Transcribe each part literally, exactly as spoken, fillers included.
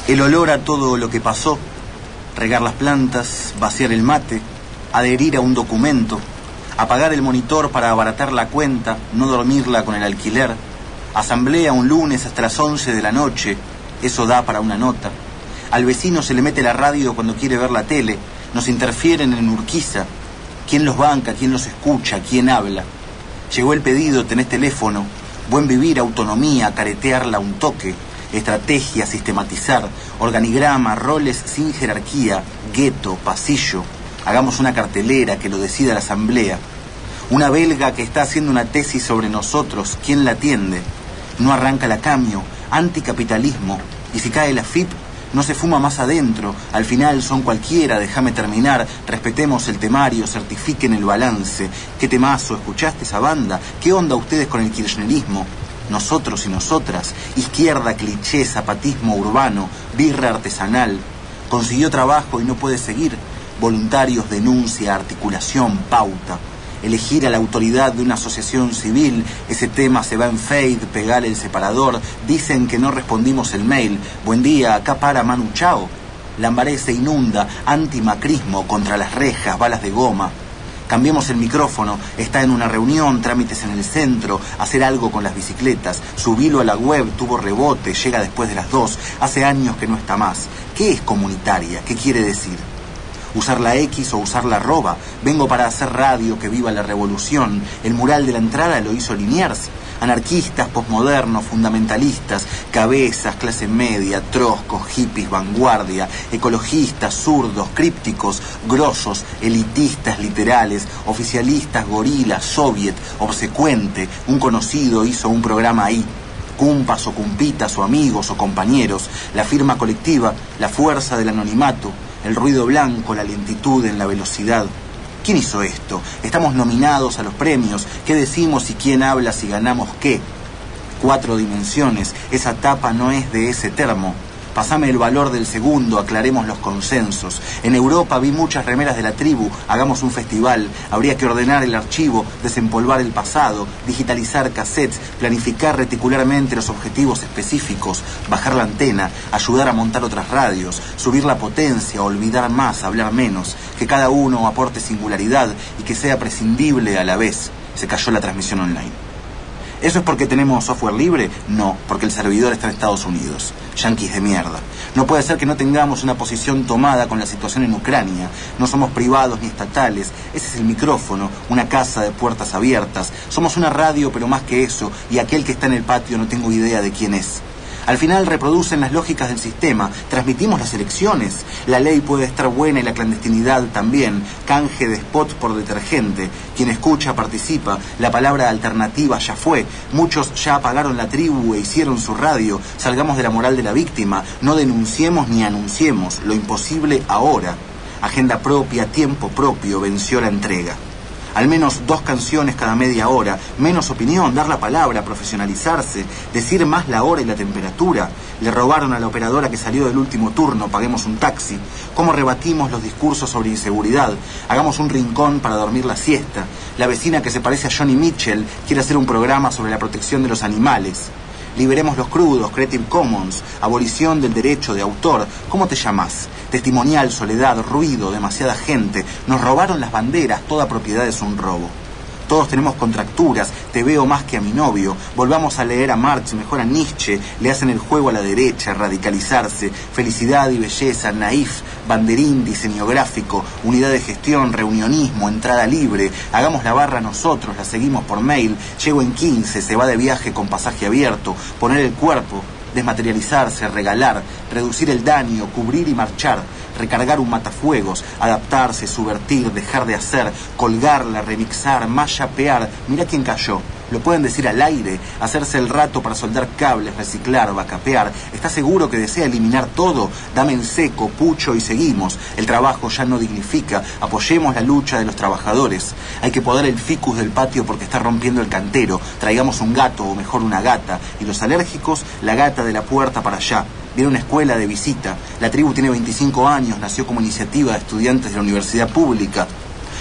El olor a todo lo que pasó, regar las plantas, vaciar el mate, adherir a un documento, apagar el monitor para abaratar la cuenta, no dormirla con el alquiler, asamblea un lunes hasta las once de la noche, eso da para una nota. Al vecino se le mete la radio cuando quiere ver la tele, nos interfieren en Urquiza. ¿Quién los banca? ¿Quién los escucha? ¿Quién habla? Llegó el pedido, tenés teléfono, buen vivir, autonomía, caretearla un toque, estrategia, sistematizar, organigrama, roles sin jerarquía, gueto, pasillo. Hagamos una cartelera que lo decida la asamblea. Una belga que está haciendo una tesis sobre nosotros, ¿quién la atiende? No arranca la cambio, anticapitalismo. Y si cae la F I P, no se fuma más adentro. Al final son cualquiera, déjame terminar. Respetemos el temario, certifiquen el balance. ¿Qué temazo? ¿Escuchaste esa banda? ¿Qué onda ustedes con el kirchnerismo? Nosotros y nosotras, izquierda, cliché, zapatismo urbano, birra artesanal. Consiguió trabajo y no puede seguir. Voluntarios, denuncia, articulación, pauta. Elegir a la autoridad de una asociación civil, ese tema se va en fade, pegar el separador, dicen que no respondimos el mail, buen día, acá para Manu Chao. Lambaré se inunda, antimacrismo, contra las rejas, balas de goma. Cambiemos el micrófono, está en una reunión, trámites en el centro, hacer algo con las bicicletas, subilo a la web, tuvo rebote, llega después de las dos, hace años que no está más. ¿Qué es comunitaria? ¿Qué quiere decir? Usar la X o usar la arroba. Vengo para hacer radio, que viva la revolución. El mural de la entrada lo hizo Liniers. Anarquistas, posmodernos, fundamentalistas, cabezas, clase media, troscos, hippies, vanguardia, ecologistas, zurdos, crípticos, grosos, elitistas, literales, oficialistas, gorilas, soviet, obsecuente. Un conocido hizo un programa ahí. Cumpas o cumpitas o amigos o compañeros, la firma colectiva, la fuerza del anonimato, el ruido blanco, la lentitud en la velocidad. ¿Quién hizo esto? Estamos nominados a los premios. ¿Qué decimos y quién habla si ganamos qué? Cuatro dimensiones. Esa tapa no es de ese termo. Pasame el valor del segundo, aclaremos los consensos. En Europa vi muchas remeras de la tribu, hagamos un festival. Habría que ordenar el archivo, desempolvar el pasado, digitalizar cassettes, planificar reticularmente los objetivos específicos, bajar la antena, ayudar a montar otras radios, subir la potencia, olvidar más, hablar menos, que cada uno aporte singularidad y que sea prescindible a la vez. Se cayó la transmisión online. ¿Eso es porque tenemos software libre? No, porque el servidor está en Estados Unidos. Yanquis de mierda. No puede ser que no tengamos una posición tomada con la situación en Ucrania. No somos privados ni estatales. Ese es el micrófono, una casa de puertas abiertas. Somos una radio, pero más que eso. Y aquel que está en el patio no tengo idea de quién es. Al final reproducen las lógicas del sistema. Transmitimos las elecciones. La ley puede estar buena y la clandestinidad también. Canje de spot por detergente. Quien escucha participa. La palabra alternativa ya fue. Muchos ya apagaron la tribu e hicieron su radio. Salgamos de la moral de la víctima. No denunciemos ni anunciemos. Lo imposible ahora. Agenda propia, tiempo propio. Venció la entrega. Al menos dos canciones cada media hora, menos opinión, dar la palabra, profesionalizarse, decir más la hora y la temperatura. Le robaron a la operadora que salió del último turno, paguemos un taxi. ¿Cómo rebatimos los discursos sobre inseguridad? Hagamos un rincón para dormir la siesta. La vecina que se parece a Johnny Mitchell quiere hacer un programa sobre la protección de los animales. Liberemos los crudos, Creative Commons, abolición del derecho de autor. ¿Cómo te llamas? Testimonial, soledad, ruido, demasiada gente. Nos robaron las banderas, toda propiedad es un robo. Todos tenemos contracturas, te veo más que a mi novio. Volvamos a leer a Marx, mejor a Nietzsche. Le hacen el juego a la derecha, radicalizarse. Felicidad y belleza, naif, banderín, diseño gráfico, unidad de gestión, reunionismo, entrada libre. Hagamos la barra nosotros, la seguimos por mail. Llego en quince, se va de viaje con pasaje abierto. Poner el cuerpo, desmaterializarse, regalar, reducir el daño, cubrir y marchar. Recargar un matafuegos, adaptarse, subvertir, dejar de hacer, colgarla, remixar, mayapear. Mira quién cayó. Lo pueden decir al aire, hacerse el rato para soldar cables, reciclar, vacapear. ¿Está seguro que desea eliminar todo? Dame en seco, pucho y seguimos. El trabajo ya no dignifica. Apoyemos la lucha de los trabajadores. Hay que podar el ficus del patio porque está rompiendo el cantero. Traigamos un gato o mejor una gata. Y los alérgicos, la gata de la puerta para allá. Viene una escuela de visita. La tribu tiene veinticinco años, nació como iniciativa de estudiantes de la universidad pública.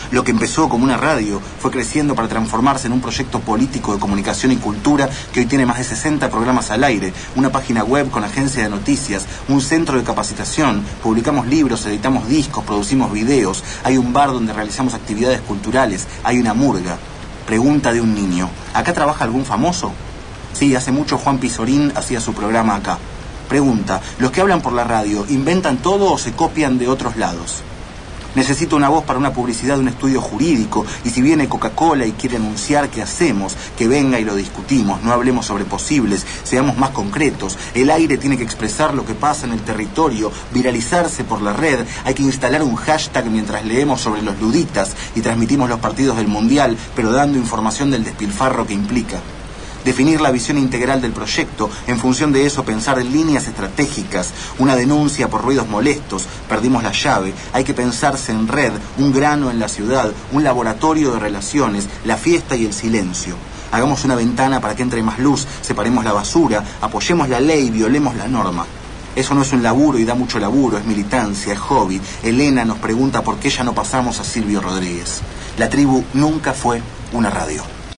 Lo que empezó como una radio fue creciendo para transformarse en un proyecto político de comunicación y cultura que hoy tiene más de sesenta programas al aire, una página web con agencia de noticias, un centro de capacitación, publicamos libros, editamos discos, producimos videos, hay un bar donde realizamos actividades culturales, hay una murga. Pregunta de un niño: ¿acá trabaja algún famoso? Sí, hace mucho Juan Pizorín hacía su programa acá. Pregunta: ¿los que hablan por la radio inventan todo o se copian de otros lados? Necesito una voz para una publicidad de un estudio jurídico, y si viene Coca-Cola y quiere anunciar, ¿qué hacemos? Que venga y lo discutimos, no hablemos sobre posibles, seamos más concretos. El aire tiene que expresar lo que pasa en el territorio, viralizarse por la red, hay que instalar un hashtag mientras leemos sobre los luditas y transmitimos los partidos del Mundial, pero dando información del despilfarro que implica. Definir la visión integral del proyecto, en función de eso pensar en líneas estratégicas, una denuncia por ruidos molestos, perdimos la llave, hay que pensarse en red, un grano en la ciudad, un laboratorio de relaciones, la fiesta y el silencio. Hagamos una ventana para que entre más luz, separemos la basura, apoyemos la ley, violemos la norma. Eso no es un laburo y da mucho laburo, es militancia, es hobby. Elena nos pregunta por qué ya no pasamos a Silvio Rodríguez. La tribu nunca fue una radio.